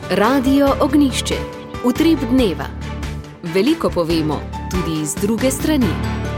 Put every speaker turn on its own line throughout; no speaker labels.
Radio Ognišče, utrip dneva. Veliko povemo, tudi z druge strani.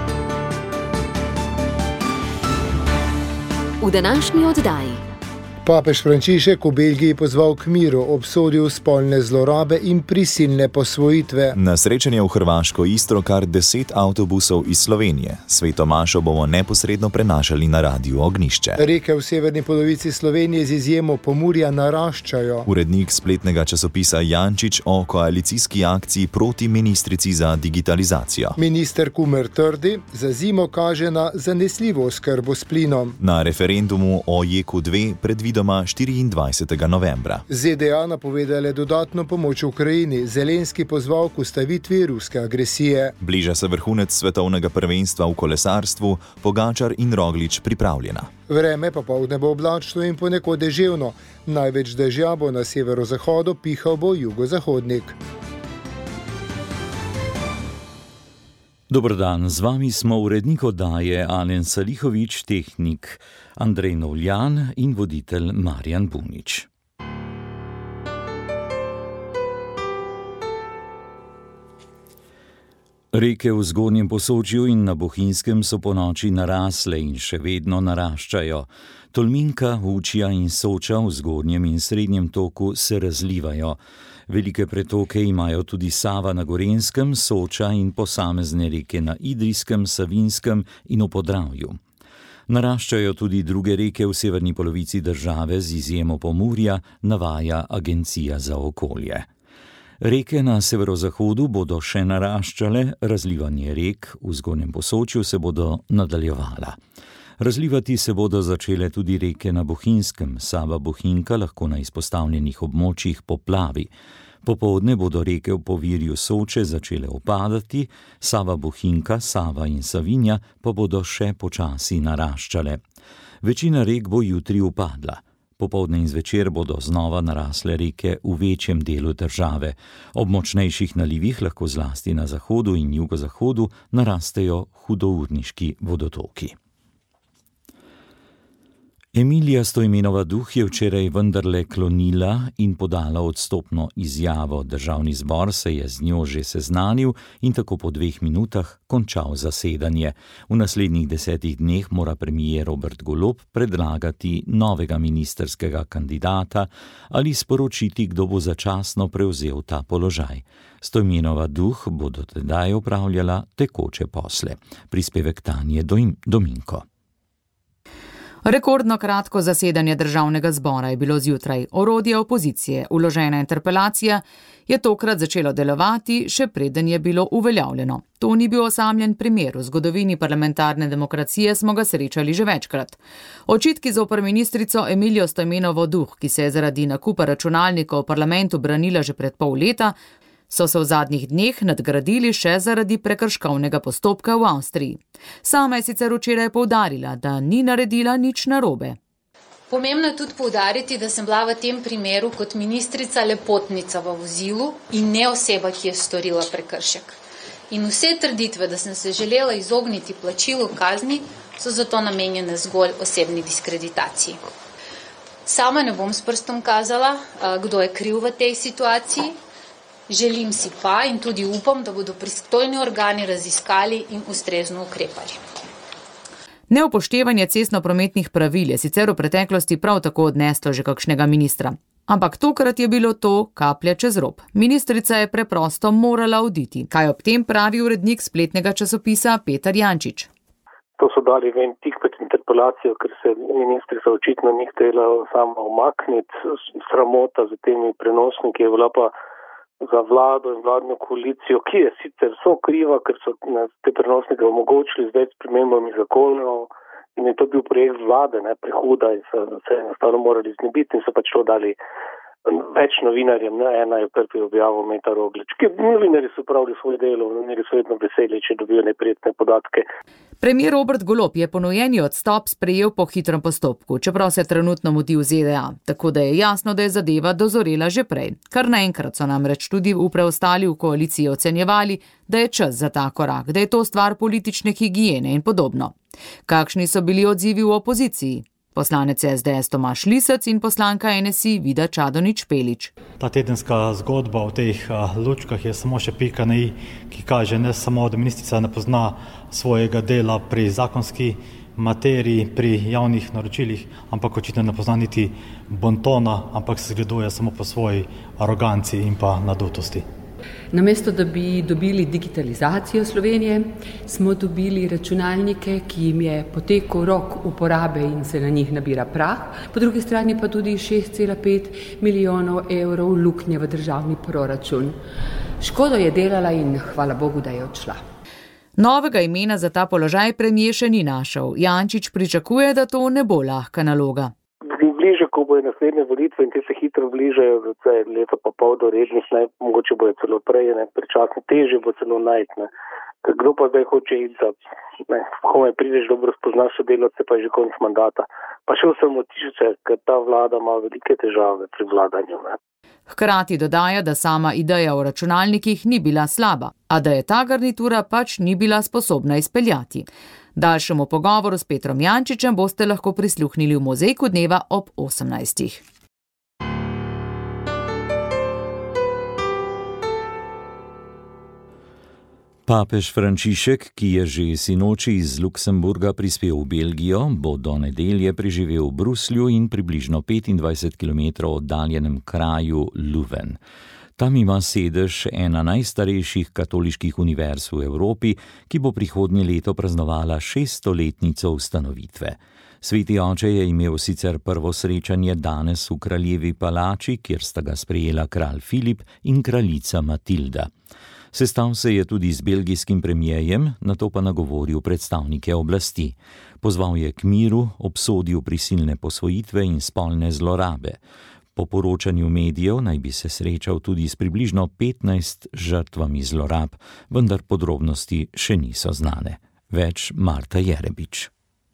V današnji oddaji.
Papež Frančišek v Belgiji pozval k miru, obsodil spolne zlorabe in prisilne posvojitve.
Na srečanje v hrvaško Istro kar 10 avtobusov iz Slovenije. Sveto mašo bomo neposredno prenašali na Radiu Ognišče.
Reke v severni polovici Slovenije z izjemo Pomurja naraščajo.
Urednik spletnega časopisa Jančič o koalicijski akciji proti ministrici za digitalizacijo.
Minister Kumer trdi, za zimo kaže na zanesljivo oskrbo s plinom.
Na referendumu o JEK2 predvidoma 24. novembra.
ZDA napovedale dodatno pomoč Ukrajini, Zelenski pozval k ustavitvi ruske agresije.
Bliža se vrhunec svetovnega prvenstva v kolesarstvu, Pogačar in Roglič pripravljena.
Vreme popoldne bo oblačno in ponekod deževno. Največ dežja bo na severozahodu, pihal bo jugozahodnik.
Dober dan, z vami smo urednik oddaje Alen Salihovič, tehnik Andrej Novljan in voditelj Marjan Bunič. Reke v Zgornjem Posočju in na Bohinjskem so ponoči narasle in še vedno naraščajo. Tolminka, Vučja in Soča v Zgornjem in Srednjem toku se razlivajo. Velike pretoke imajo tudi Sava na Gorenjskem, Soča in posamezne reke na Idrijskem, Savinjskem in v Podravju. Naraščajo tudi druge reke v severni polovici države z izjemo Pomurja, navaja Agencija za okolje. Reke na severozahodu bodo še naraščale, razlivanje rek v Zgornjem Posočju se bodo nadaljevala. Razlivati se bodo začele tudi reke na Bohinjskem, Sava Bohinjka lahko na izpostavljenih območjih poplavi. Popoldne bodo reke v povirju Soče začele upadati, Sava Bohinjka, Sava in Savinja pa bodo še počasi naraščale. Večina rek bo jutri upadla. Popoldne in zvečer bodo znova narasle reke v večjem delu države. Ob močnejših nalivih lahko zlasti na zahodu in jugozahodu narastejo hudourniški vodotoki. Emilija Stojmenova Duh je včeraj vendarle klonila in podala odstopno izjavo. Državni zbor se je z njo že seznanil in tako po 2 minutah končal zasedanje. V naslednjih 10 dneh mora premier Robert Golob predlagati novega ministrskega kandidata ali sporočiti, kdo bo začasno prevzel ta položaj. Stojmenova Duh bo do tedaj opravljala tekoče posle. Prispevek Tanje Dominko.
Rekordno kratko zasedanje državnega zbora je bilo zjutraj. Orodje opozicije, vložena interpelacija, je tokrat začelo delovati, še preden je bilo uveljavljeno. To ni bil osamljen primer. V zgodovini parlamentarne demokracije smo ga srečali že večkrat. Očitki zoper ministrico Emilijo Stojmenovo Duh, ki se je zaradi nakupa računalnikov v parlamentu branila že pred pol leta, so se v zadnjih dneh nadgradili še zaradi prekrškovnega postopka v Avstriji. Sama je sicer včeraj poudarila, da ni naredila nič narobe.
Pomembno je tudi poudariti, da sem bila v tem primeru kot ministrica le potnica v vozilu in ne oseba, ki je storila prekršek. In vse trditve, da sem se želela izogniti plačilu kazni, so zato namenjene zgolj osebni diskreditaciji. Sama ne bom s prstom kazala, kdo je kriv v tej situaciji. Želim si pa in tudi upam, da bodo pristojni organi raziskali in ustrezno ukrepali.
Neupoštevanje cestnoprometnih pravil je sicer v preteklosti prav tako odneslo že kakšnega ministra. Ampak tokrat je bilo to kaplja čez rob. Ministrica je preprosto morala oditi. Kaj ob tem pravi urednik spletnega časopisa Peter Jančič?
To so dali ven tik pred interpelacijo, ker se ministrica očitno ni htela sama umakniti. Sramota za temi prenosniki je bila pa za vlado in vladno koalicijo, ki je sicer kriva, ker so te prenosnike omogočili z več spremembami zakonov in je to bil projekt vlade, prehuda in so se enostavno morali znebiti in so pač to dali več novinarjem. Ena je prvi objavil Meta Roglič. Novinarji so pravili svoje delo, novinarji so vedno veseli, če dobijo neprijetne podatke.
Premier Robert Golob je ponujeni odstop sprejel po hitrem postopku, čeprav se trenutno mudi v ZDA, tako da je jasno, da je zadeva dozorela že prej. Kar naenkrat so namreč tudi v preostali v koaliciji ocenjevali, da je čas za ta korak, da je to stvar politične higiene in podobno. Kakšni so bili odzivi v opoziciji? Poslanec SDS Tomaž Lisec in poslanka NSI Vida Čadonič Špelič.
Ta tedenska zgodba o teh lučkah je samo še pika na i, ki kaže ne samo, da ministrica ne pozna svojega dela pri zakonski materiji, pri javnih naročilih, ampak očitno ne pozna niti bontona, ampak se zgleduje samo po svoji aroganci in pa nadutosti.
Namesto, da bi dobili digitalizacijo Slovenije, smo dobili računalnike, ki jim je potekel rok uporabe in se na njih nabira prah, po drugi strani pa tudi 6,5 milijonov evrov luknje v državni proračun. Škodo je delala in hvala Bogu, da je odšla.
Novega imena za ta položaj premier še ni našel. Jančič pričakuje, da to ne bo lahka naloga.
Bliže, ko bojo naslednje volitve in te se hitro bližajo, zdaj leto pa pol do rednih, mogoče bojo celo prej, prečasno težje bo celo najti. Kdo pa zdaj hoče iti, da komaj prideš, dobro spoznaš sodelavce, pa je že konec mandata. Pa še vsem otišče, ker ta vlada ima velike težave pri vladanju.
Hkrati dodaja, da sama ideja o računalnikih ni bila slaba, a da je ta garnitura pač ni bila sposobna izpeljati. Daljšemu pogovoru s Petrom Jančičem boste lahko prisluhnili v Mozejku dneva ob 18.
Papež Frančišek, ki je že sinoči iz Luksemburga prispel v Belgijo, bo do nedelje preživel v Bruslju in približno 25 km oddaljenem kraju Leuven. Tam ima sedež ena najstarejših katoliških univerz v Evropi, ki bo prihodnje leto praznovala 600-letnico ustanovitve. Sveti oče je imel sicer prvo srečanje danes v kraljevi palači, kjer sta ga sprejela kralj Filip in kraljica Matilda. Sestal se je tudi z belgijskim premierjem, nato pa nagovoril predstavnike oblasti. Pozval je k miru, obsodil prisilne posvojitve in spolne zlorabe. Po poročanju medijev naj bi se srečal tudi s približno 15 žrtvami zlorab, vendar podrobnosti še niso znane. Več Marta Jerebič.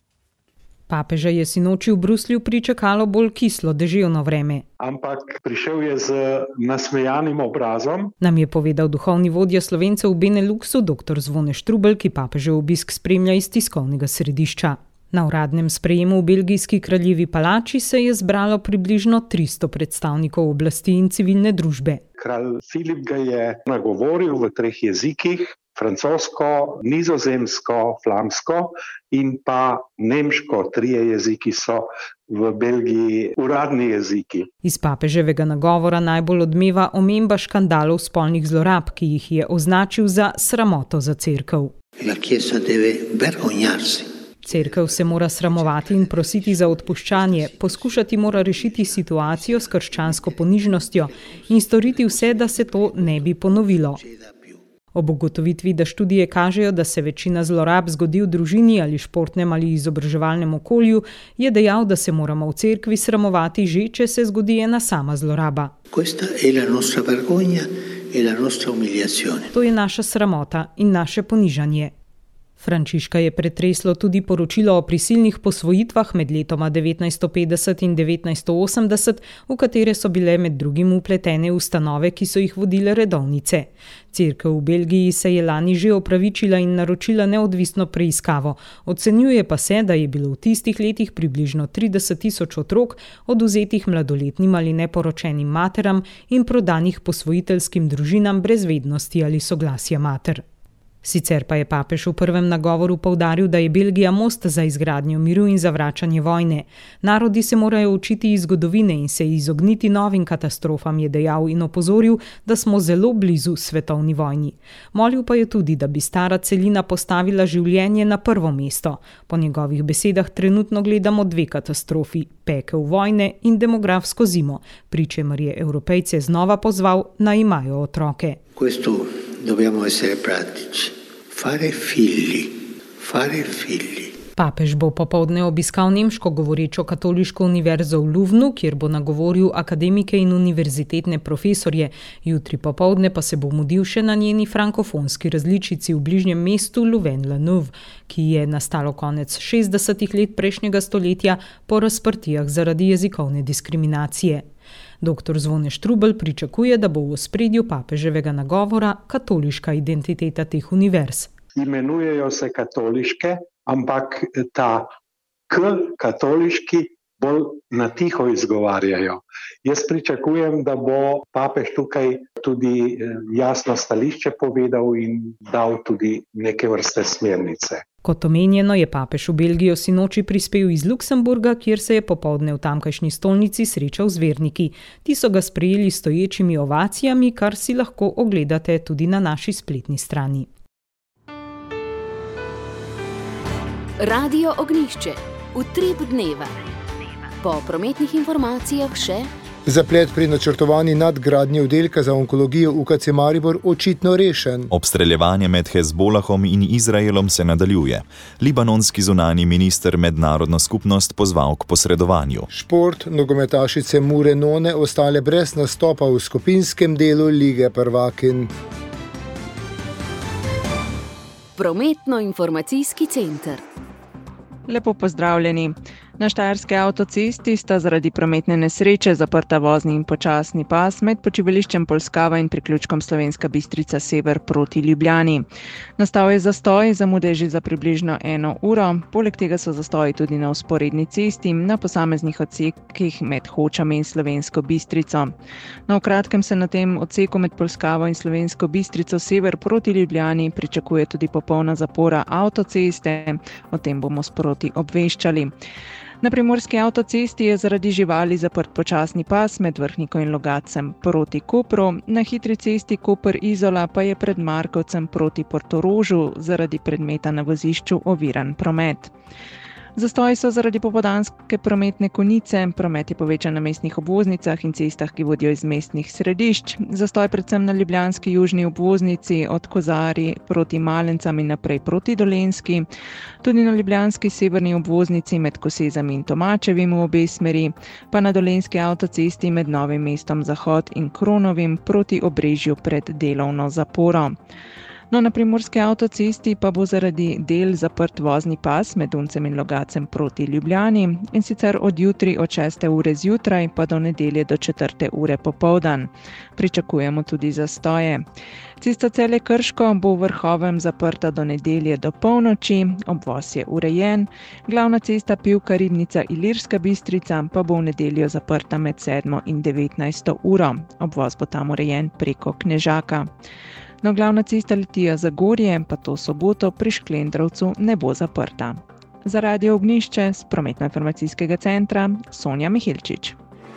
Papeža je sinoči v Bruslju pričakalo bolj kislo deževno vreme.
Ampak prišel je z nasmejanim obrazom.
Nam je povedal duhovni vodja Slovencev v Beneluxu, dr. Zvone Štrumbelj, ki papežev obisk spremlja iz tiskovnega središča. Na uradnem sprejemu v belgijski kraljevi palači se je zbralo približno 300 predstavnikov oblasti in civilne družbe.
Kralj Filip ga je nagovoril v 3 jezikih, francosko, nizozemsko, flamsko in pa nemško. 3 jeziki so v Belgiji uradni jeziki.
Iz papeževega nagovora najbolj odmeva omemba škandalov spolnih zlorab, ki jih je označil za sramoto za cerkev.
La Chiesa deve vergognarsi.
Cerkev se mora sramovati in prositi za odpuščanje, poskušati mora rešiti situacijo s krščansko ponižnostjo in storiti vse, da se to ne bi ponovilo. Ob ugotovitvi, da študije kažejo, da se večina zlorab zgodi v družini ali športnem ali izobraževalnem okolju, je dejal, da se moramo v cerkvi sramovati že, če se zgodi ena sama zloraba. To je naša sramota in naše ponižanje. Frančiška je pretreslo tudi poročilo o prisilnih posvojitvah med letoma 1950 in 1980, v katere so bile med drugim vpletene ustanove, ki so jih vodile redovnice. Cerkev v Belgiji se je lani že opravičila in naročila neodvisno preiskavo. Ocenjuje pa se, da je bilo v tistih letih približno 30.000 otrok oduzetih mladoletnim ali neporočenim materam in prodanih posvojiteljskim družinam brez vednosti ali soglasja mater. Sicer pa je papež v prvem nagovoru poudaril, da je Belgija most za izgradnjo miru in zavračanje vojne. Narodi se morajo učiti iz zgodovine in se izogniti novim katastrofam, je dejal in opozoril, da smo zelo blizu svetovni vojni. Molil pa je tudi, da bi stara celina postavila življenje na prvo mesto. Po njegovih besedah trenutno gledamo 2 katastrofi, pekel vojne in demografsko zimo, pri čemer je Evropejce znova pozval, naj imajo otroke.
Dobbiamo essere pratici. Fare figli.
Papež bo popoldne obiskal nemško govorečo katoliško univerzo v Leuvenu, kjer bo nagovoril akademike in univerzitetne profesorje. Jutri popoldne pa se bo mudil še na njeni frankofonski različici v bližnjem mestu Louvain-la-Neuve, ki je nastalo konec 60. let prejšnjega stoletja po razprtijah zaradi jezikovne diskriminacije. Dr. Zvone Štrumbelj pričakuje, da bo v ospredju papeževega nagovora katoliška identiteta teh univerz.
Imenujejo se katoliške, ampak ta katoliški bolj na tiho izgovarjajo. Jaz pričakujem, da bo papež tukaj tudi jasno stališče povedal in dal tudi neke vrste smernice.
Kot omenjeno, je papež v Belgijo sinoči prispel iz Luksemburga, kjer se je popoldne v tamkajšnji stolnici srečal z verniki. Ti so ga sprejeli stoječimi ovacijami, kar si lahko ogledate tudi na naši spletni strani.
Radio Ognjišče. Utrip dneva. Po prometnih informacijah še
zaplet pri načrtovani nadgradnji oddelka za onkologijo UKC Maribor očitno rešen.
Obstreljevanje med Hezbolahom in Izraelom se nadaljuje. Libanonski zunanji minister mednarodno skupnost pozval k posredovanju.
Šport, nogometašice Mure None ostale brez nastopa v skupinskem delu Lige prvakinj.
Prometno-informacijski center.
Lepo pozdravljeni. Na štajerski avtocesti sta zaradi prometne nesreče zaprta vozni in počasni pas med počivališčem Polskava in priključkom Slovenska Bistrica sever proti Ljubljani. Nastal je zastoj, zamude že za približno 1 uro, poleg tega so zastoji tudi na vzporedni cesti, na posameznih odsekih med Hočami in Slovensko Bistrico. Na kratkem se na tem odseku med Polskavo in Slovensko Bistrico sever proti Ljubljani pričakuje tudi popolna zapora avtoceste, o tem bomo sproti obveščali. Na primorski avtocesti je zaradi živali zaprt počasni pas med Vrhniko in Logatcem proti Kopru, na hitri cesti Koper-Izola pa je pred Markovcem proti Portorožu zaradi predmeta na vozišču oviran promet. Zastoji so zaradi popoldanske prometne konice, promet je povečan na mestnih obvoznicah in cestah, ki vodijo iz mestnih središč. Zastoj predvsem na ljubljanski južni obvoznici od Kozari proti Malencam in naprej proti Dolenjski, tudi na ljubljanski severni obvoznici med Kosezami in Tomačevim v obe smeri, pa na dolenjski avtocesti med Novim mestom Zahod in Kronovim proti Obrežju pred delovno zaporo. No, na primorski avtocesti pa bo zaradi del zaprt vozni pas med Uncem in Logatcem proti Ljubljani in sicer od jutri od 6. ure zjutraj pa do nedelje do 4. ure popoldan. Pričakujemo tudi zastoje. Cesta Celje-Krško bo v Vrhovem zaprta do nedelje do polnoči, obvoz je urejen, glavna cesta Pivka-Ribnica-Ilirska Bistrica pa bo v nedeljo zaprta med 7. in 19. uro, obvoz bo tam urejen preko Knežaka. No, glavna cesta Litija-Zagorje pa to soboto pri Šklendrovcu ne bo zaprta. Za Radio Ognjišče s prometno-informacijskega centra Sonja Mihilčič.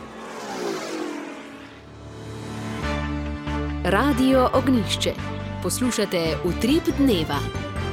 Radio Ognjišče. Poslušate Utrip dneva.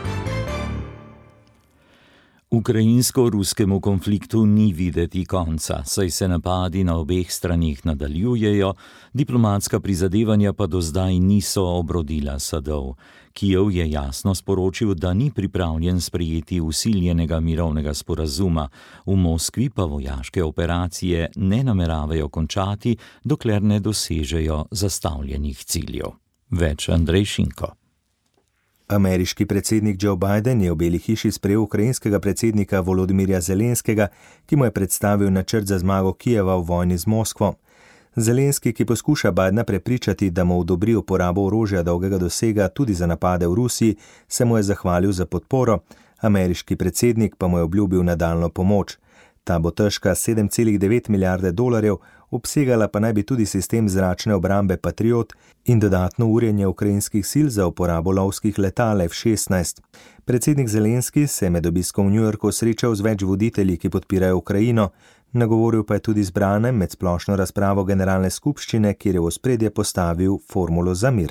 Ukrajinsko-ruskemu konfliktu ni videti konca, saj se napadi na obeh stranih nadaljujejo, diplomatska prizadevanja pa do zdaj niso obrodila sadov. Kijev je jasno sporočil, da ni pripravljen sprejeti vsiljenega mirovnega sporazuma, v Moskvi pa vojaške operacije ne nameravajo končati, dokler ne dosežejo zastavljenih ciljev. Več Andrej Šinko.
Ameriški predsednik Joe Biden je v Beli hiši sprejel ukrajinskega predsednika Volodymyrja Zelenskega, ki mu je predstavil načrt za zmago Kijeva v vojni z Moskvo. Zelenski, ki poskuša Bidena prepričati, da mu odobri uporabo orožja dolgega dosega tudi za napade v Rusiji, se mu je zahvalil za podporo, ameriški predsednik pa mu je obljubil nadaljnjo pomoč. Ta bo težka 7,9 milijarde dolarjev, obsegala pa naj bi tudi sistem zračne obrambe Patriot in dodatno urjenje ukrajinskih sil za uporabo lovskih letal F-16. Predsednik Zelenski se je med obiskom v New Yorku srečal z več voditelji, ki podpirajo Ukrajino, nagovoril pa je tudi zbrane med splošno razpravo generalne skupščine, kjer je v ospredje postavil formulo za mir.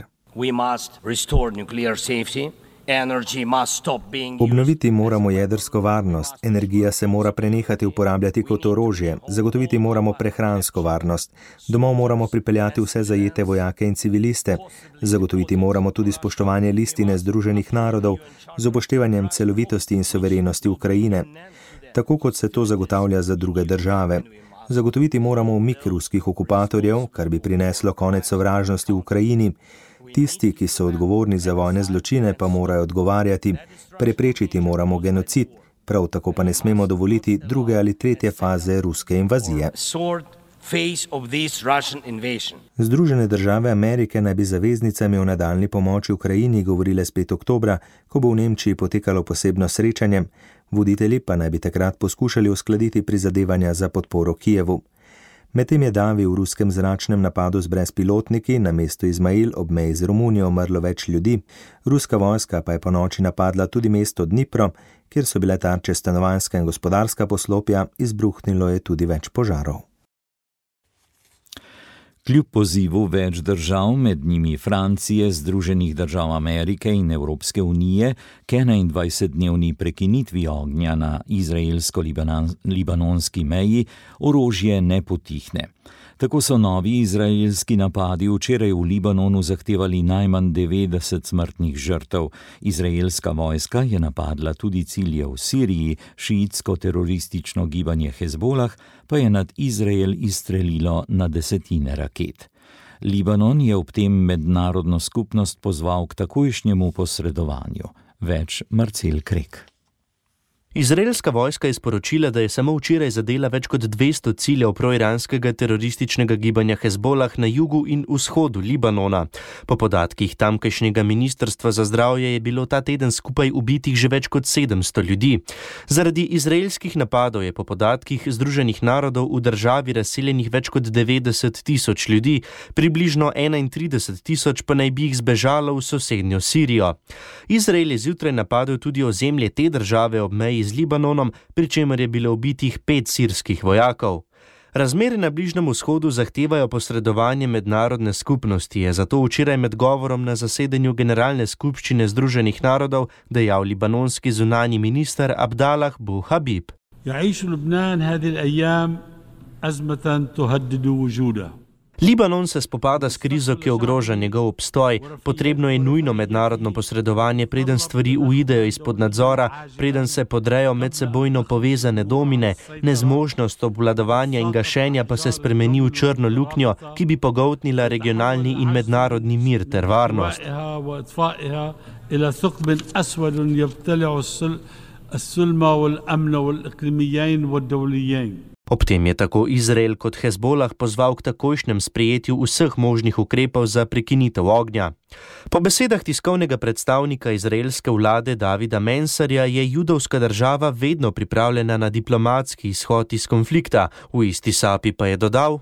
Obnoviti moramo jedrsko varnost, energija se mora prenehati uporabljati kot orožje, zagotoviti moramo prehransko varnost, domov moramo pripeljati vse zajete vojake in civiliste, zagotoviti moramo tudi spoštovanje listine Združenih narodov z upoštevanjem celovitosti in suverenosti Ukrajine, tako kot se to zagotavlja za druge države. Zagotoviti moramo umik ruskih okupatorjev, kar bi prineslo konec sovražnosti v Ukrajini. Tisti, ki so odgovorni za vojne zločine, pa morajo odgovarjati. Preprečiti moramo genocid, prav tako pa ne smemo dovoliti druge ali tretje faze ruske invazije. Združene države Amerike naj bi zaveznicami o nadaljni pomoči Ukrajini govorile spet oktobra, ko bo v Nemčiji potekalo posebno srečanje. Voditelji pa naj bi takrat poskušali uskladiti prizadevanja za podporo Kijevu. Medtem je davi v ruskem zračnem napadu z brezpilotniki na mestu Izmail ob meji z Romunijo umrlo več ljudi. Ruska vojska pa je ponoči napadla tudi mesto Dnipro, kjer so bile tarče stanovanjska in gospodarska poslopja, izbruhnilo je tudi več požarov.
Kljub pozivu več držav, med njimi Francije, Združenih držav Amerike in Evropske unije, k 21-dnevni prekinitvi ognja na izraelsko-libanonski meji, orožje ne potihne. Tako so novi izraelski napadi včeraj v Libanonu zahtevali najmanj 90 smrtnih žrtev. Izraelska vojska je napadla tudi cilje v Siriji, šiitsko-teroristično gibanje Hezbolah pa je nad Izrael izstrelilo na desetine raket. Libanon je ob tem mednarodno skupnost pozval k takojšnjemu posredovanju. Več Marcel Krek.
Izraelska vojska je sporočila, da je samo včeraj zadela več kot 200 ciljev proiranskega terorističnega gibanja Hezbolah na jugu in vzhodu Libanona. Po podatkih tamkajšnjega ministrstva za zdravje je bilo ta teden skupaj ubitih že več kot 700 ljudi. Zaradi izraelskih napadov je po podatkih Združenih narodov v državi razseljenih več kot 90 tisoč ljudi, približno 31 tisoč pa naj bi jih zbežalo v sosednjo Sirijo. Izrael je zjutraj napadel tudi ozemlje te države ob meji z Libanonom, pri čemer je bilo ubitih 5 sirskih vojakov. Razmere na Bližnjem vzhodu zahtevajo posredovanje mednarodne skupnosti, je zato včeraj med govorom na zasedanju Generalne skupščine Združenih narodov dejal libanonski zunanji minister Abdallah Bu Habib. Libanon se spopada s krizo, ki ogroža njegov obstoj. Potrebno je nujno mednarodno posredovanje, preden stvari uidejo izpod nadzora, preden se podrejo medsebojno povezane domine, nezmožnost obvladovanja in gašenja pa se spremeni v črno luknjo, ki bi pogoltnila regionalni in mednarodni mir ter varnost. Ob tem je tako Izrael kot Hezbolah pozval k takojšnjem sprejetju vseh možnih ukrepov za prekinitev ognja. Po besedah tiskovnega predstavnika izraelske vlade Davida Mensarja je judovska država vedno pripravljena na diplomatski izhod iz konflikta. V isti sapi pa je dodal: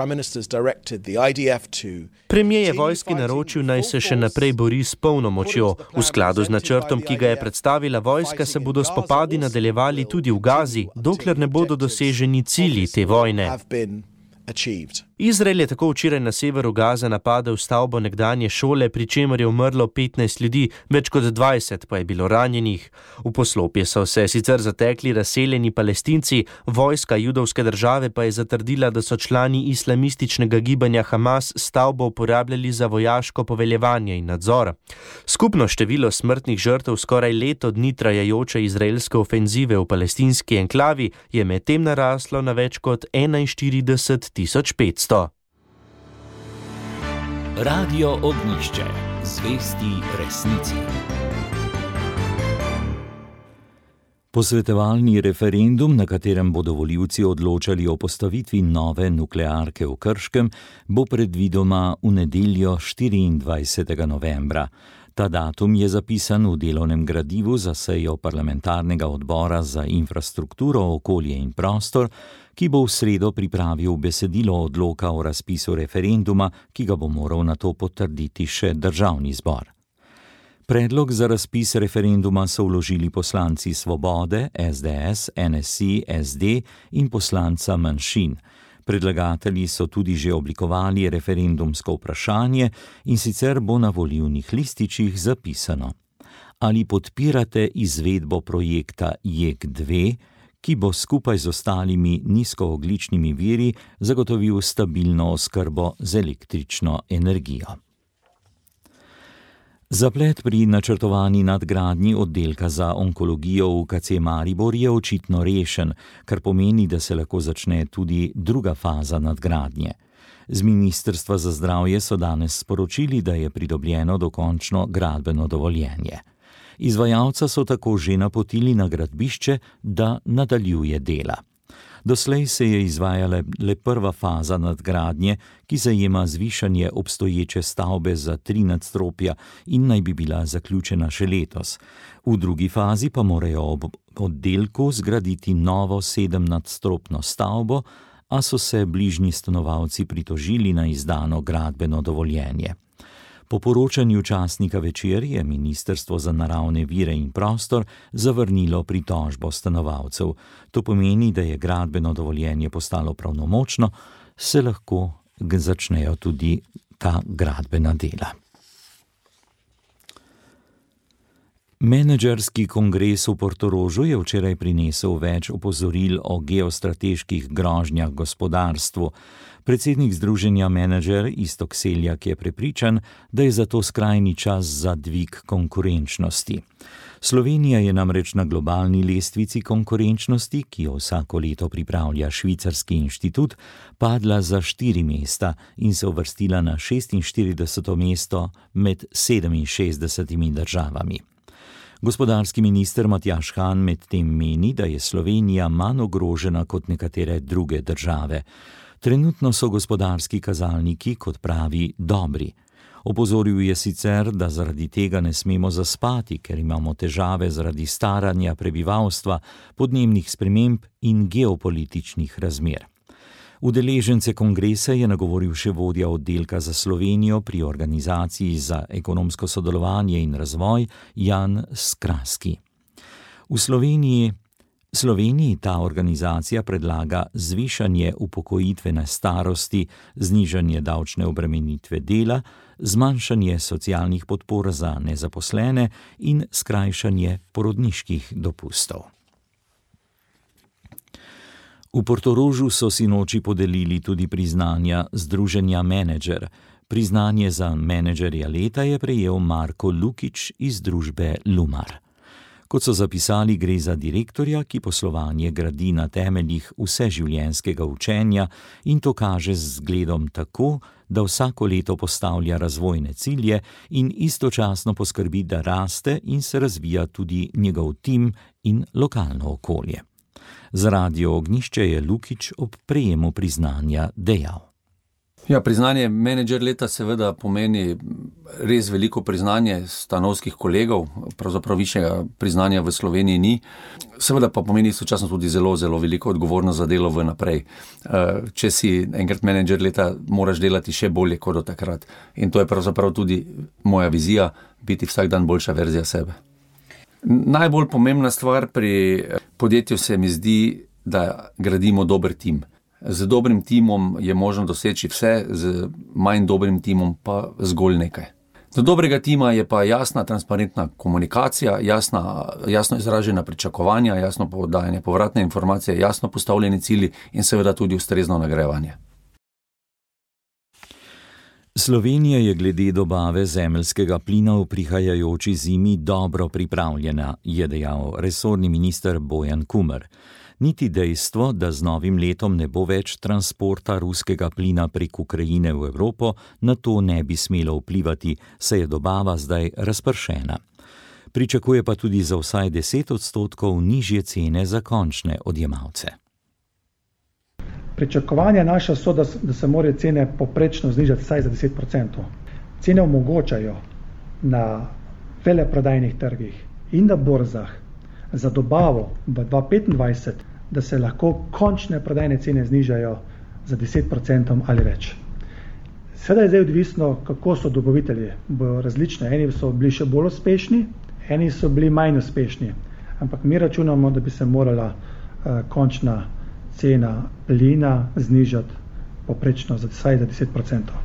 Premier je vojski naročil, naj se še naprej bori s polno močjo. V skladu z načrtom, ki ga je predstavila vojska, se bodo spopadi nadaljevali tudi v Gazi, dokler ne bodo doseženi cilji te vojne. Izrael je tako včeraj na severu Gaze napadel stavbo nekdanje šole, pri čemer je umrlo 15 ljudi, več kot 20 pa je bilo ranjenih. V poslopje so se sicer zatekli razseljeni Palestinci, vojska judovske države pa je zatrdila, da so člani islamističnega gibanja Hamas stavbo uporabljali za vojaško poveljevanje in nadzor. Skupno število smrtnih žrtev skoraj leto dni trajajoče izraelske ofenzive v palestinski enklavi je medtem naraslo na več kot 41.500.
Radio Ognjišče. Zvesti resnici. Posvetovalni referendum, na katerem bodo volivci odločali o postavitvi nove nuklearke v Krškem, bo predvidoma v nedeljo 24. novembra. Ta datum je zapisan v delovnem gradivu za sejo parlamentarnega odbora za infrastrukturo, okolje in prostor, ki bo v sredo pripravil besedilo odloka o razpisu referenduma, ki ga bo moral nato potrditi še državni zbor. Predlog za razpis referenduma so vložili poslanci Svobode, SDS, NSI, SD in poslanca manjšin. Predlagatelji so tudi že oblikovali referendumsko vprašanje, in sicer bo na volilnih lističih zapisano: ali podpirate izvedbo projekta JEK2, ki bo skupaj z ostalimi nizkoogljičnimi viri zagotovil stabilno oskrbo z električno energijo. Zaplet pri načrtovani nadgradnji oddelka za onkologijo v UKC Maribor je očitno rešen, kar pomeni, da se lahko začne tudi druga faza nadgradnje. Z Ministrstva za zdravje so danes sporočili, da je pridobljeno dokončno gradbeno dovoljenje. Izvajalca so tako že napotili na gradbišče, da nadaljuje dela. Doslej se je izvajala le prva faza nadgradnje, ki zajema zvišanje obstoječe stavbe za 3 nadstropja in naj bi bila zaključena še letos. V drugi fazi pa morajo ob oddelku zgraditi novo 7-nadstropno stavbo, a so se bližnji stanovalci pritožili na izdano gradbeno dovoljenje. Po poročanju časnika Večer je Ministrstvo za naravne vire in prostor zavrnilo pritožbo stanovalcev. To pomeni, da je gradbeno dovoljenje postalo pravnomočno, se lahko začnejo tudi ta gradbena dela. Menedžerski kongres v Portorožu je včeraj prinesel več opozoril o geostrateških grožnjah gospodarstvu. Predsednik združenja Menedžer Iztok Seljak je prepričan, da je zato skrajni čas za dvig konkurenčnosti. Slovenija je namreč na globalni lestvici konkurenčnosti, ki jo vsako leto pripravlja švicarski inštitut, padla za 4 mesta in se uvrstila na 46. mesto med 67 državami. Gospodarski minister Matjaž Han medtem meni, da je Slovenija manj ogrožena kot nekatere druge države. Trenutno so gospodarski kazalniki, kot pravi, dobri. Opozoril je sicer, da zaradi tega ne smemo zaspati, ker imamo težave zaradi staranja prebivalstva, podnebnih sprememb in geopolitičnih razmer. Udeležence kongresa je nagovoril še vodja oddelka za Slovenijo pri Organizaciji za ekonomsko sodelovanje in razvoj Jan Skraski. V Sloveniji ta organizacija predlaga zvišanje upokojitvene starosti, znižanje davčne obremenitve dela, zmanjšanje socialnih podpor za nezaposlene in skrajšanje porodniških dopustov. V Portorožu so sinoči podelili tudi priznanja Združenja Menedžer. Priznanje za menedžerja leta je prejel Marko Lukič iz družbe Lumar. Kot so zapisali, gre za direktorja, ki poslovanje gradi na temeljih vseživljenjskega učenja in to kaže z zgledom tako, da vsako leto postavlja razvojne cilje in istočasno poskrbi, da raste in se razvija tudi njegov tim in lokalno okolje. Za Radio Ognjišče je Lukič ob prejemu priznanja dejal.
Ja, priznanje menedžer leta seveda pomeni res veliko priznanje stanovskih kolegov, pravzaprav višjega priznanja v Sloveniji ni. Seveda pa pomeni istočasno tudi zelo, zelo veliko odgovornost za delo v naprej. Če si enkrat menedžer leta, moraš delati še bolje kot do takrat. In to je pravzaprav tudi moja vizija, biti vsak dan boljša verzija sebe. Najbolj pomembna stvar pri podjetju se mi zdi, da gradimo dober tim. Z dobrim timom je možno doseči vse, z manj dobrim timom pa zgolj nekaj. Do dobrega tima je pa jasna, transparentna komunikacija, jasno izražena pričakovanja, jasno podajanje povratne informacije, jasno postavljeni cilji in seveda tudi ustrezno nagrajevanje.
Slovenija je glede dobave zemeljskega plina v prihajajoči zimi dobro pripravljena, je dejal resorni minister Bojan Kumer. Niti dejstvo, da z novim letom ne bo več transporta ruskega plina prek Ukrajine v Evropo, na to ne bi smelo vplivati, saj je dobava zdaj razpršena. Pričakuje pa tudi za vsaj 10% nižje cene za končne odjemalce.
Pričakovanja naša so, da se morajo cene poprečno znižati vsaj za 10%. Cene omogočajo na veleprodajnih trgih in na borzah za dobavo v 2025, da se lahko končne prodajne cene znižajo za 10% ali več. Seveda je zdaj odvisno, kako so dobavitelji. Bojo različne. Eni so bili še bolj uspešni, eni so bili manj uspešni. Ampak mi računamo, da bi se morala končna cena plina znižati poprečno vsaj za 10%.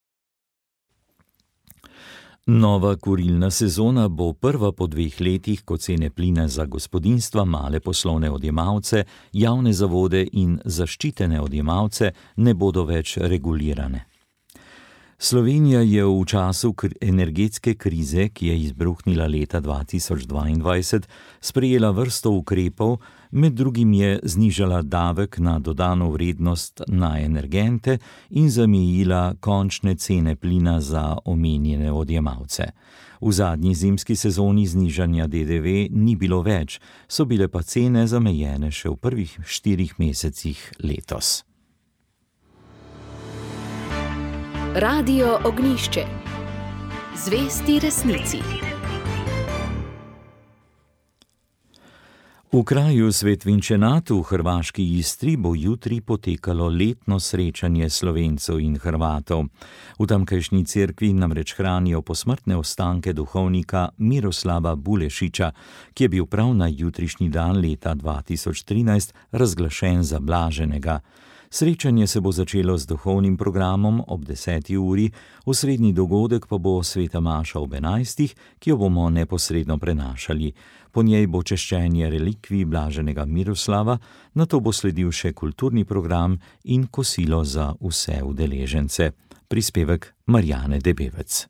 Nova kurilna sezona bo prva po 2 letih, ko cene plina za gospodinjstva, male poslovne odjemalce, javne zavode in zaščitene odjemalce ne bodo več regulirane. Slovenija je v času energetske krize, ki je izbruhnila leta 2022, sprejela vrsto ukrepov, Med drugim je znižala davek na dodano vrednost na energente in zamejila končne cene plina za omenjene odjemalce. V zadnji zimski sezoni znižanja DDV ni bilo več, so bile pa cene zamejene še v prvih 4 mesecih letos.
Radio Ognišče. Zvesti resnici.
V kraju Svetvinčenatu v hrvaški Istri bo jutri potekalo letno srečanje Slovencev in Hrvatov. V tamkajšnji cerkvi namreč hranijo posmrtne ostanke duhovnika Miroslava Bulešiča, ki je bil prav na jutrišnji dan leta 2013 razglašen za blaženega. Srečanje se bo začelo z duhovnim programom ob 10. uri, osrednji dogodek pa bo sveta maša ob 11. ki jo bomo neposredno prenašali. Po njej bo češčenje relikvij blaženega Miroslava, nato bo sledil še kulturni program in kosilo za vse udeležence. Prispevek Marjane Debevec.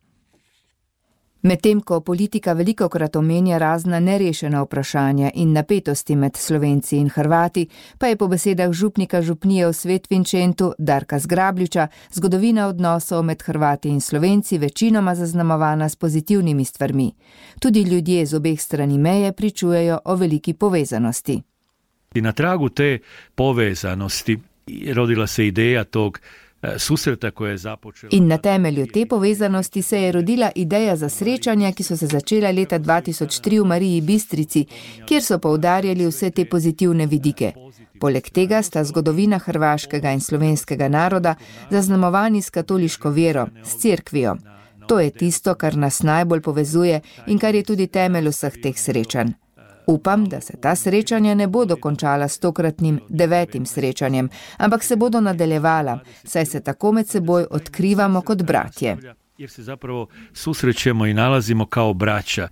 Medtem ko politika velikokrat omenja razna nerešena vprašanja in napetosti med Slovenci in Hrvati, pa je po besedah župnika župnije v Svetvinčentu Darka Zgrabljiča zgodovina odnosov med Hrvati in Slovenci večinoma zaznamovana s pozitivnimi stvarmi. Tudi ljudje z obeh strani meje pričujejo o veliki povezanosti.
Na tragu te povezanosti rodila se ideja tog susreta, ko je započela.
In na temelju te povezanosti se je rodila ideja za srečanja, ki so se začela leta 2003 v Mariji Bistrici, kjer so poudarjali vse te pozitivne vidike. Poleg tega sta zgodovina hrvaškega in slovenskega naroda zaznamovani s katoliško vero, s cerkvijo. To je tisto, kar nas najbolj povezuje in kar je tudi temelj vseh teh srečanj. Upam, da se ta srečanja ne bodo končala s tokratnim 9. srečanjem, ampak se bodo nadaljevala, saj se tako med seboj odkrivamo kot bratje.
Jer se zapravo susrećemo i nalazimo kao braća.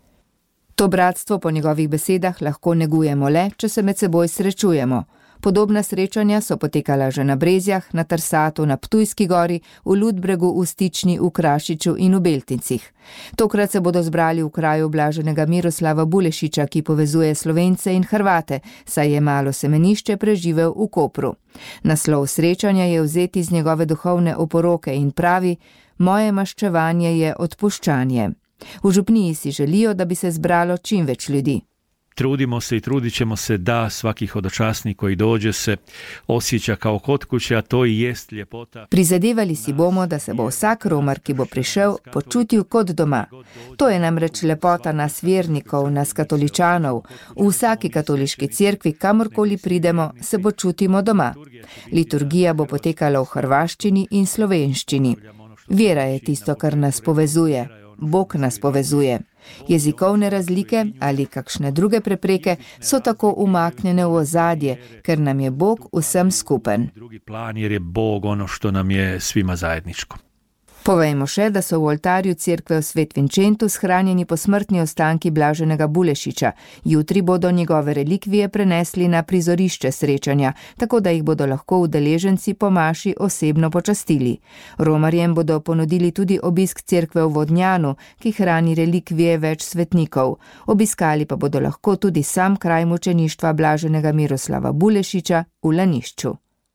To bratstvo po njegovih besedah lahko negujemo le, če se med seboj srečujemo. Podobna srečanja so potekala že na Brezjah, na Trsatu, na Ptujski gori, v Ludbregu, v Stični, v Krašiču in v Beltincih. Tokrat se bodo zbrali v kraju blaženega Miroslava Bulešiča, ki povezuje Slovence in Hrvate, saj je malo semenišče preživel v Kopru. Naslov srečanja je vzet iz njegove duhovne oporoke in pravi: Moje maščevanje je odpuščanje. V župniji si želijo, da bi se zbralo čim več ljudi.
Trudimo se i trudit ćemo se da svaki hodočasnik koji dođe se osjeća kao kod kuće, a to i jest ljepota.
Prizadevali si bomo, da se bo vsak Romar, ki bo prišel, počutil kot doma. To je namreč lepota nas vernikov, nas katoličanov. V vsaki katoliški cerkvi, kamorkoli pridemo, se počutimo doma. Liturgija bo potekala v hrvaščini in slovenščini. Vera je tisto, kar nas povezuje. Bog nas povezuje. Jezikovne razlike ali kakšne druge prepreke so tako umaknjene v ozadje, ker nam je Bog vsem skupen.
Drugi plan, jer je Bog ono što nam je svima zajedničko.
Povejmo še, da so v oltarju cerkve v Svetvinčentu shranjeni posmrtni ostanki blaženega Bulešiča. Jutri bodo njegove relikvije prenesli na prizorišče srečanja, tako da jih bodo lahko udeleženci po maši osebno počastili. Romarjem bodo ponudili tudi obisk cerkve v Vodnjanu, ki hrani relikvije več svetnikov. Obiskali pa bodo lahko tudi sam kraj mučeništva blaženega Miroslava Bulešiča v Lanišču.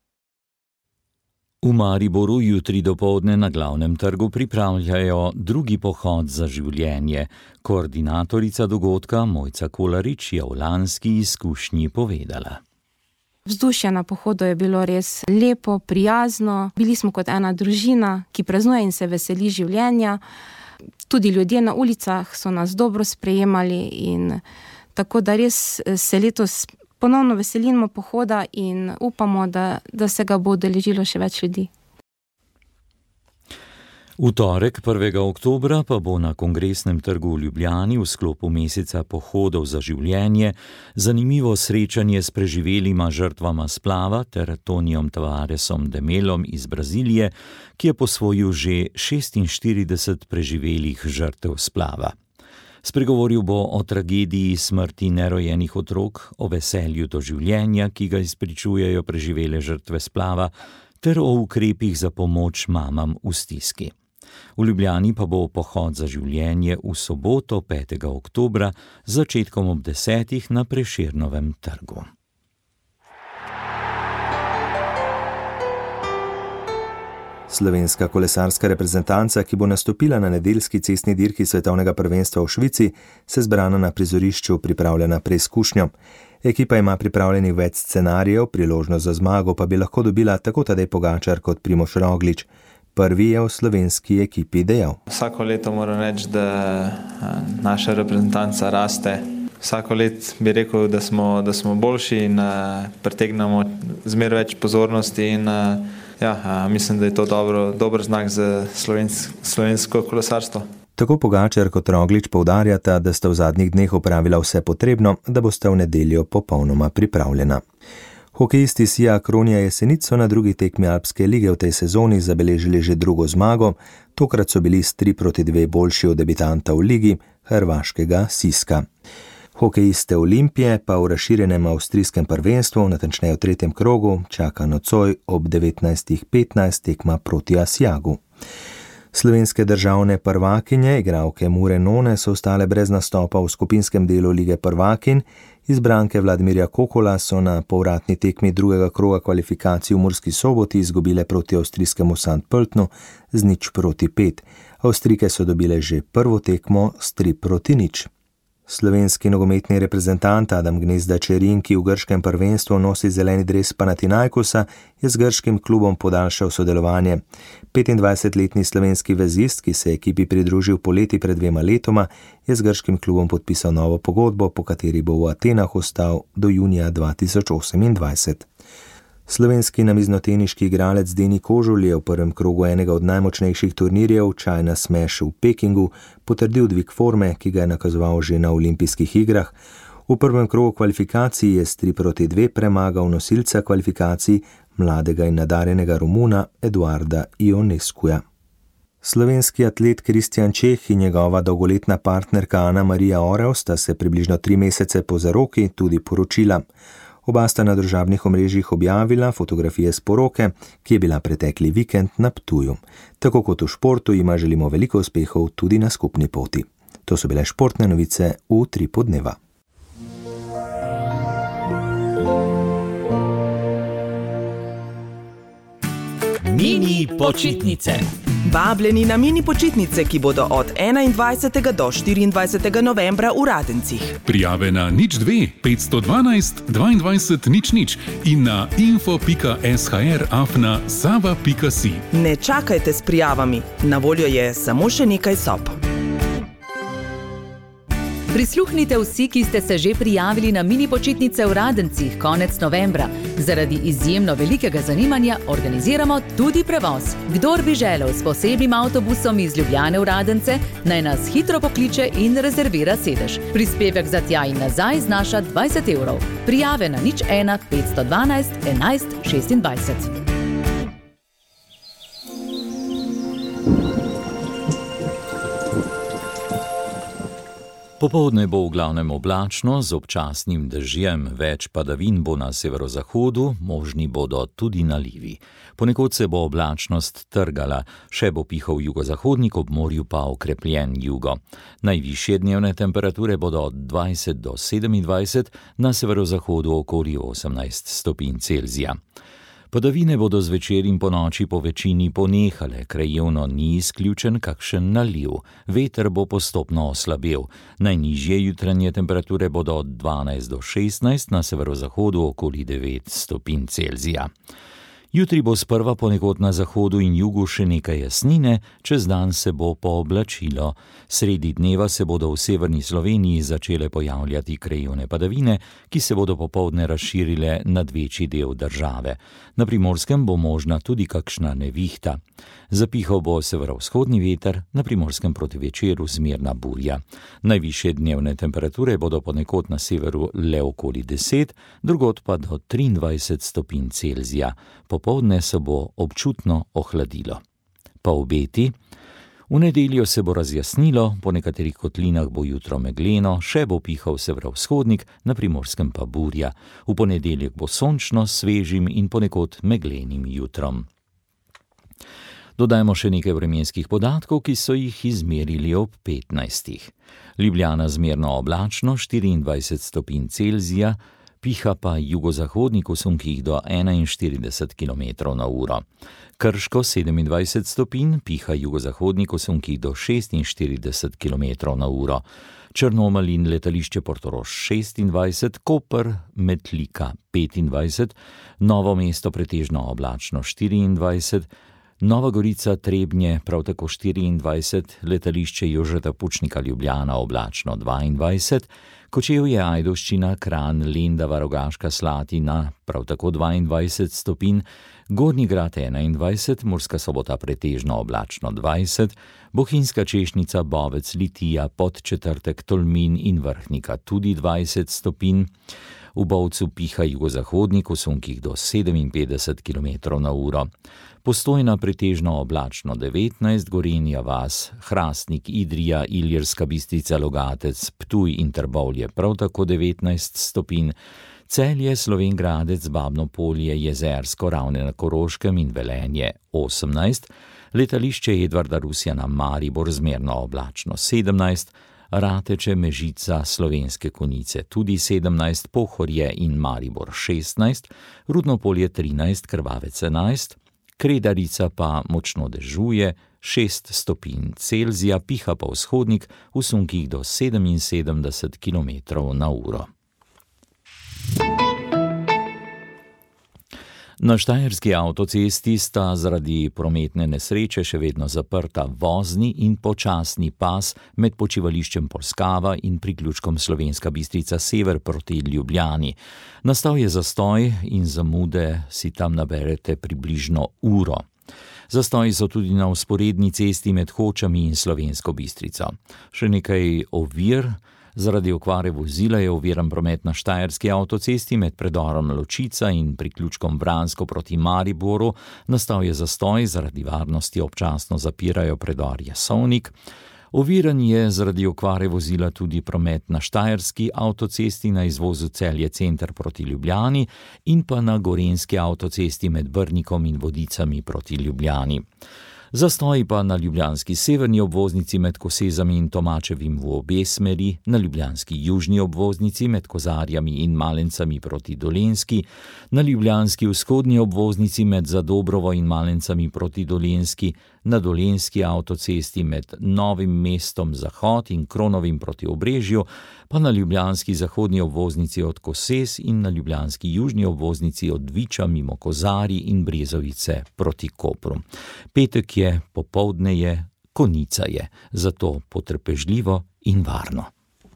V Mariboru jutri dopoldne na glavnem trgu pripravljajo drugi pohod za življenje. Koordinatorica dogodka Mojca Kolarič je o lanski izkušnji povedala.
Vzdušje na pohodu je bilo res lepo, prijazno. Bili smo kot ena družina, ki praznuje in se veseli življenja. Tudi ljudje na ulicah so nas dobro sprejemali in tako da res se letos ponovno veselimo pohoda in upamo, da se ga bo udeležilo še več ljudi.
V torek 1. oktobra pa bo na Kongresnem trgu v Ljubljani v sklopu meseca pohodov za življenje zanimivo srečanje s preživelima žrtvama splava ter Tonijom Tavaresom de Melom iz Brazilije, ki je posvojil že 46 preživelih žrtev splava. Spregovoril bo o tragediji smrti nerojenih otrok, o veselju do življenja, ki ga izpričujejo preživele žrtve splava, ter o ukrepih za pomoč mamam v stiski. V Ljubljani pa bo pohod za življenje v soboto 5. oktobra z začetkom ob 10. na Prešernovem trgu.
Slovenska kolesarska reprezentanca, ki bo nastopila na nedeljski cestni dirki svetovnega prvenstva v Švici, se zbrana na prizorišču pripravlja na preizkušnjo. Ekipa ima pripravljenih več scenarijev, priložnost za zmago pa bi lahko dobila tako Tadej Pogačar kot Primož Roglič. Prvi je v slovenski ekipi dejal.
Vsako leto moram reči, da naša reprezentanca raste. Vsako let bi rekel, da smo boljši in pritegnemo zmeraj več pozornosti in mislim, da je to dober znak za slovensko kolesarstvo.
Tako Pogačar kot Roglič poudarjata, da sta v zadnjih dneh opravila vse potrebno, da bosta v nedeljo popolnoma pripravljena. Hokejisti Sija Kronja Jesenic so na drugi tekmi Alpske lige v tej sezoni zabeležili že drugo zmago, tokrat so bili s 3-2 boljši od debitanta v ligi, hrvaškega Siska. Hokejiste Olimpije pa v razširjenem avstrijskem prvenstvu, natančneje v 3. krogu, čaka nocoj ob 19:15 tekma proti Asjagu. Slovenske državne prvakinje, igralke Mure None, so ostale brez nastopa v skupinskem delu lige prvakinj. Izbranke Vladimirja Kokola so na povratni tekmi drugega kroga kvalifikacij v Murski Soboti izgubile proti avstrijskemu St. Pöltnu z 0-5. Avstrijke so dobile že prvo tekmo s 3-0. Slovenski nogometni reprezentant Adam Gnezda Čerin, ki v grškem prvenstvu nosi zeleni dres Panathinaikosa, je z grškim klubom podaljšal sodelovanje. 25-letni slovenski vezist, ki se je ekipi pridružil poleti pred 2 letoma, je z grškim klubom podpisal novo pogodbo, po kateri bo v Atenah ostal do junija 2028. Slovenski namiznoteniški igralec Deni Kožul je v prvem krogu enega od najmočnejših turnirjev China Smash v Pekingu potrdil dvig forme, ki ga je nakazoval že na olimpijskih igrah. V prvem krogu kvalifikacij je s 3-2 premagal nosilca kvalifikacij, mladega in nadarjenega Romuna Eduarda Ionescuja. Slovenski atlet Kristjan Čeh in njegova dolgoletna partnerka Ana Marija Orel sta se približno 3 mesece po zaroki tudi poročila. Oba sta na družabnih omrežjih objavila fotografije s poroke, ki je bila pretekli vikend na Ptuju. Tako kot v športu jima želimo veliko uspehov tudi na skupni poti. To so bile športne novice v Utripu dneva.
Mini počitnice. Vabljeni na mini počitnice, ki bodo od 21. do 24. novembra v Radencih.
Prijave na 02 512 22 00 in na info.shr@sava.si.
Ne čakajte s prijavami, na voljo je samo še nekaj sob.
Prisluhnite vsi, ki ste se že prijavili na mini počitnice v Radencih konec novembra. Zaradi izjemno velikega zanimanja organiziramo tudi prevoz. Kdor bi želel s posebnim avtobusom iz Ljubljane v Radence, naj nas hitro pokliče in rezervira sedež. Prispevek za tja in nazaj znaša 20 €. Prijave na 01 512 11 26.
Popoldne bo v glavnem oblačno z občasnim dežjem, več padavin bo na severozahodu, možni bodo tudi nalivi. Ponekod se bo oblačnost trgala, še bo pihal jugozahodnik, ob morju pa okrepljen jugo. Najvišje dnevne temperature bodo od 20 do 27, na severozahodu okoli 18 stopinj Celzija. Padavine bodo zvečer in ponoči po večini ponehale, krajevno ni izključen kakšen naliv. Veter bo postopno oslabel. Najnižje jutranje temperature bodo od 12 do 16, na severozahodu okoli 9 stopinj Celzija. Jutri bo sprva ponekod na zahodu in jugu še nekaj jasnine, čez dan se bo pooblačilo. Sredi dneva se bodo v severni Sloveniji začele pojavljati krajevne padavine, ki se bodo popoldne razširile nad večji del države. Na Primorskem bo možna tudi kakšna nevihta. Zapihal bo severovzhodni veter, na Primorskem proti večeru zmerna burja. Najvišje dnevne temperature bodo ponekod na severu le okoli 10, drugod pa do 23 stopinj Celzija. Popoldne se bo občutno ohladilo. Pa obeti. V nedeljo se bo razjasnilo, po nekaterih kotlinah bo jutro megleno, še bo pihal severovzhodnik, na Primorskem pa burja. V ponedeljek bo sončno, svežim in ponekod meglenim jutrom. Dodajmo še nekaj vremenskih podatkov, ki so jih izmerili ob 15. Ljubljana zmerno oblačno, 24 stopinj Celzija, piha pa jugozahodnik v sunkih do 41 km/h. Krško 27 stopinj, piha jugozahodnik v sunkih do 46 km/h. Črnomelj in letališče Portorož 26, Koper, Metlika 25, Novo mesto pretežno oblačno 24, Nova Gorica, Trebnje prav tako 24, letališče Jožeta Pučnika Ljubljana oblačno 22, Kočevje, Ajdovščina, Kranj, Lendava, Rogaška Slatina prav tako 22 stopinj, Gornji Grad 21, Murska Sobota pretežno oblačno 20, Bohinjska Češnica, Bovec, Litija, Podčetrtek, Tolmin in Vrhnika tudi 20 stopinj, v Bovcu piha jugozahodnik v sunkih do 57 km/h. Postojna pretežno oblačno 19, Gorenja vas, Hrastnik, Idrija, Ilirska Bistrica, Logatec, Ptuj in Trbovlje prav tako 19 stopinj, Celje, Slovenj Gradec, Babno Polje, Jezersko, Ravne na Koroškem in Velenje 18, letališče Edvarda Rusjana, Maribor zmerno oblačno 17, Rateče, Mežica, Slovenske Konjice tudi 17, Pohorje in Maribor 16, Rudno Polje 13, Krvavec 11, Kredarica pa močno dežuje 6 stopinj Celzija, piha pa vzhodnik v sunkih do 77 km/h. Na štajerski avtocesti sta zaradi prometne nesreče še vedno zaprta vozni in počasni pas med počivališčem Polskava in priključkom Slovenska Bistrica sever proti Ljubljani. Nastal je zastoj in zamude si tam naberete približno uro. Zastoji so tudi na vzporedni cesti med Hočami in Slovensko Bistrico. Še nekaj ovir. Zaradi okvare vozila je oviran promet na štajerski avtocesti med predorom Ločica in priključkom Vransko proti Mariboru. Nastal je zastoj, zaradi varnosti občasno zapirajo predor Jasovnik. Oviran je zaradi okvare vozila tudi promet na štajerski avtocesti na izvozu Celje center proti Ljubljani in pa na gorenjski avtocesti med Brnikom in Vodicami proti Ljubljani. Zastoji pa na ljubljanski severni obvoznici med Kosezami in Tomačevim v obe smeri, na ljubljanski južni obvoznici med Kozarjami in Malencami proti Dolenjski, na ljubljanski vzhodni obvoznici med Zadobrovo in Malencami proti Dolenjski, na dolenjski avtocesti med Novim mestom Zahod in Kronovim proti Obrežju, pa na ljubljanski zahodni obvoznici od Kosez in na ljubljanski južni obvoznici od Viča mimo Kozarji in Brezovice proti Kopru. Petek je, popoldne je, konica je, zato potrpežljivo in varno.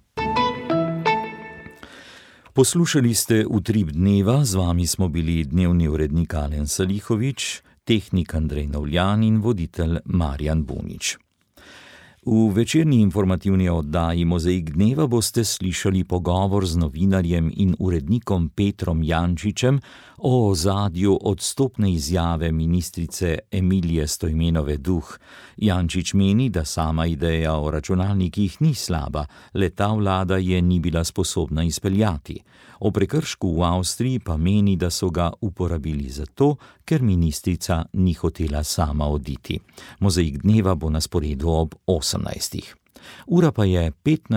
Poslušali ste Utrip dneva, z vami smo bili dnevni urednik Alen Salihovič, tehnik Andrej Novljan in voditelj Marjan Bunič. V večerni informativni oddaji Mozaik dneva boste slišali pogovor z novinarjem in urednikom Petrom Jančičem o ozadju odstopne izjave ministrice Emilije Stojmenove Duh. Jančič meni, da sama ideja o računalnikih ni slaba, le ta vlada je ni bila sposobna izpeljati. O prekršku v Avstriji pa meni, da so ga uporabili zato, ker ministrica ni hotela sama oditi. Mozaik dneva bo na sporedu ob 18. Ura pa je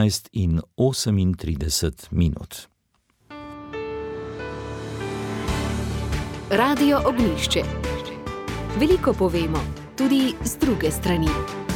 15:38.
Radio Ognjišče. Veliko povemo, tudi z druge strani.